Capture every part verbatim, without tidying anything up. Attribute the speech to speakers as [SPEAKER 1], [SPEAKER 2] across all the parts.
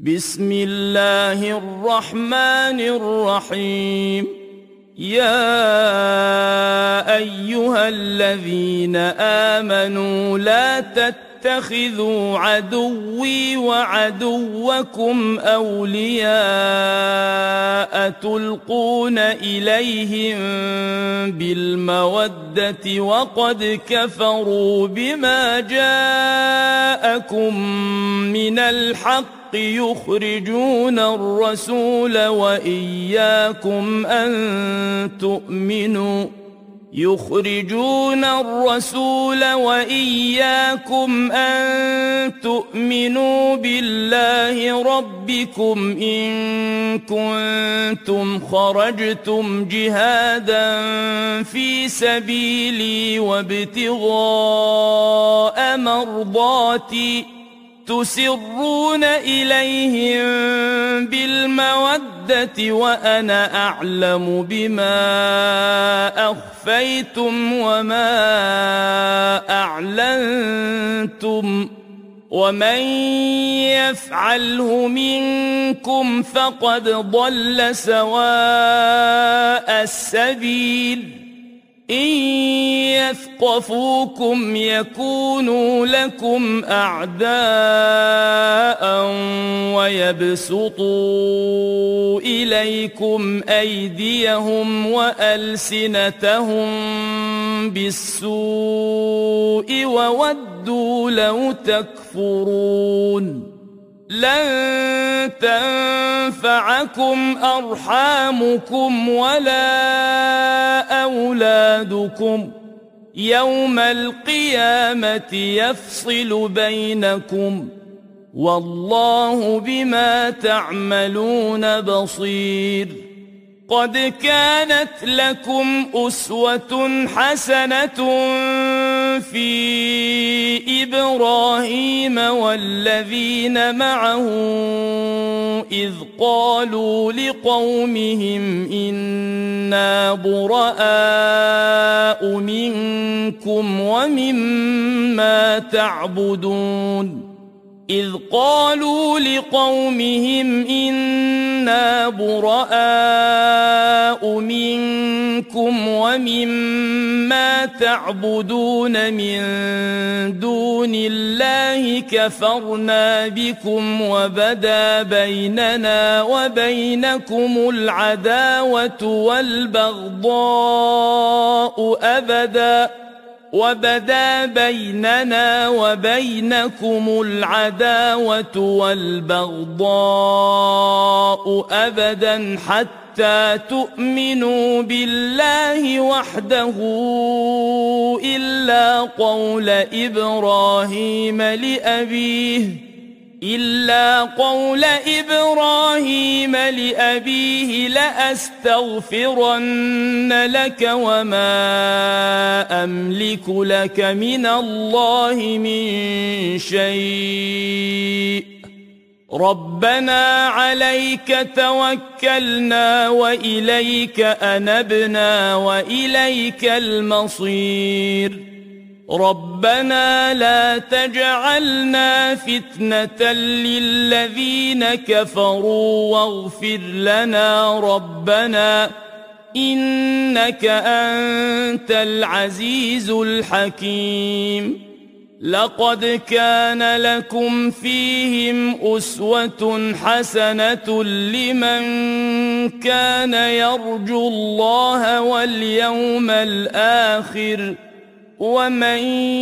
[SPEAKER 1] بسم الله الرحمن الرحيم. يا أيها الذين آمنوا لا تتخذوا عدوي وعدوكم أولياء تلقون إليهم بالمودة وقد كفروا بما جاءكم من الحق يخرجون الرسول وإياكم أن تؤمنوا يخرجون الرسول وإياكم أن تؤمنوا بالله ربكم إن كنتم خرجتم جهادا في سبيلي وابتغاء مرضاتي تسرون إليهم بالمودة وأنا أعلم بما أخفيتم وما أعلنتم ومن يفعله منكم فقد ضل سواء السبيل. إن يثقفوكم يكونوا لكم أعداء ويبسطوا إليكم أيديهم وألسنتهم بالسوء وودوا لو تكفرون. لن تنفعكم أرحامكم ولا أولادكم يوم القيامة يفصل بينكم والله بما تعملون بصير. قد كانت لكم أسوة حسنة في إبراهيم والذين معه إذ قالوا لقومهم إنا براء منكم ومما تعبدون إذ قالوا لقومهم إنا براء منكم ومما تعبدون من دون الله كفرنا بكم وبدا بيننا وبينكم العداوة والبغضاء أبدا وبدا بيننا وبينكم العداوة والبغضاء أبدا حتى تؤمنوا بالله وحده إلا قول إبراهيم لأبيه إلا قول إبراهيم لأبيه لأستغفرن لك وما أملك لك من الله من شيء ربنا عليك توكلنا وإليك أنبنا وإليك المصير. ربنا لا تجعلنا فتنة للذين كفروا واغفر لنا ربنا إنك أنت العزيز الحكيم. لقد كان لكم فيهم أسوة حسنة لمن كان يرجو الله واليوم الآخر ومن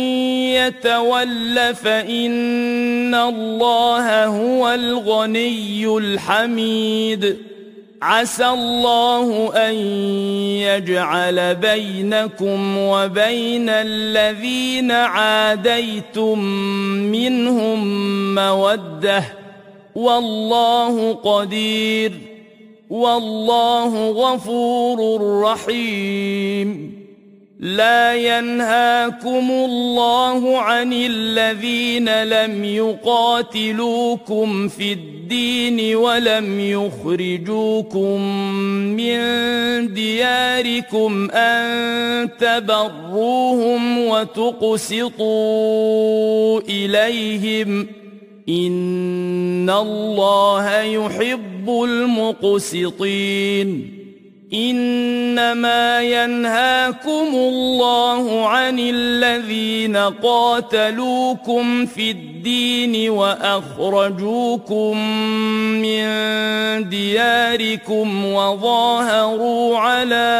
[SPEAKER 1] يتول فإن الله هو الغني الحميد. عسى الله أن يجعل بينكم وبين الذين عاديتم منهم مودة والله قدير والله غفور رحيم. لا ينهاكم الله عن الذين لم يقاتلوكم في الدين ولم يخرجوكم من دياركم أن تبروهم وتقسطوا إليهم إن الله يحب المقسطين إنما ينهاكم الله عن الذين قاتلوكم في الدين وأخرجوكم من دياركم وظاهروا على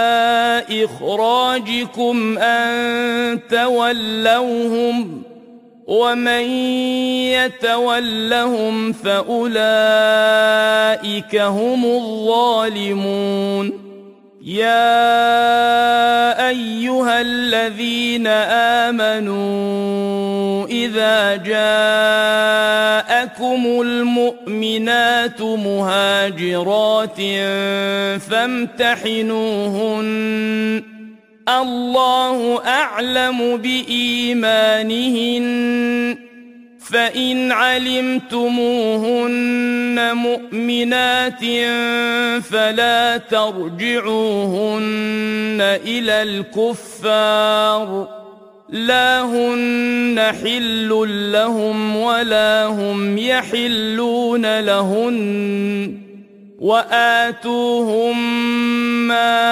[SPEAKER 1] إخراجكم أن تولوهم ومن يتولهم فأولئك هم الظالمون يا أيها الذين آمنوا إذا جاءكم المؤمنات مهاجرات فامتحنوهن الله أعلم بإيمانهن فإن علمتموهن مؤمنات فلا ترجعوهن إلى الكفار لا هن حل لهم ولا هم يحلون لهن وآتوهم ما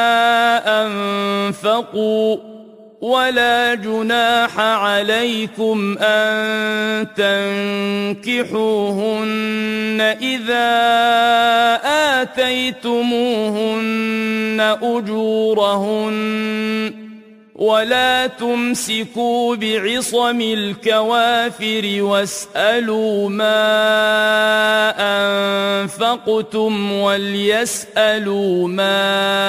[SPEAKER 1] أنفقوا ولا جناح عليكم أن تنكحوهن إذا آتيتموهن أجورهن ولا تمسكوا بعصم الكوافر واسألوا ما أنفقتم وليسألوا ما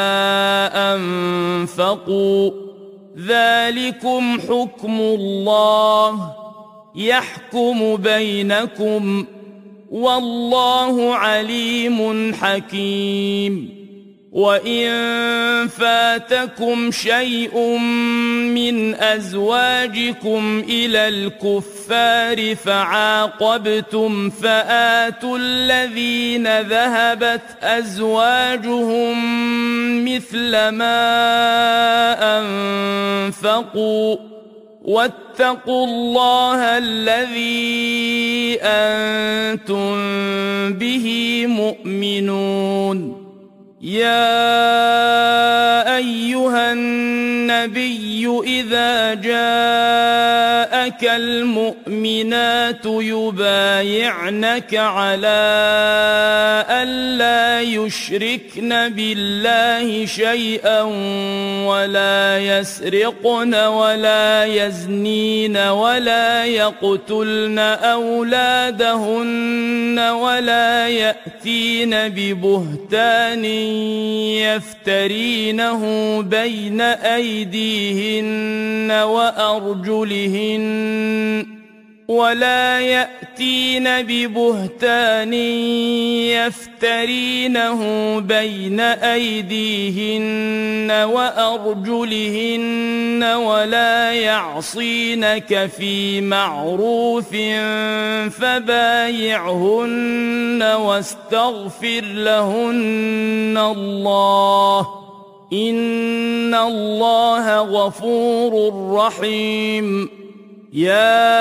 [SPEAKER 1] أنفقوا ذلكم حكم الله يحكم بينكم والله عليم حكيم وإن فاتكم شيء من أزواجكم إلى الكفار فعاقبتم فآتوا الذين ذهبت أزواجهم مثل ما أنفقوا واتقوا الله الذي أنتم به مؤمنون يا أيها النبي إذا جاءك المؤمنات يبايعنك على ألا يشركن بالله شيئا ولا يسرقن ولا يزنين ولا يقتلن أولادهن ولا يأتين ببهتان يفترينه بين أيديهن وأرجلهن ولا يأتين ببهتان يفترينه بين أيديهن وأرجلهن ولا يعصينك في معروف فبايعهن واستغفر لهن الله إن الله غفور رحيم يا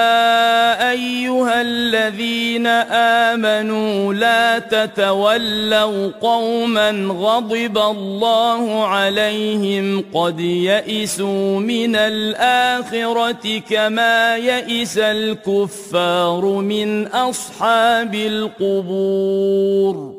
[SPEAKER 1] أيها الذين آمنوا لا تتولوا قوما غضب الله عليهم قد يئسوا من الآخرة كما يئس الكفار من أصحاب القبور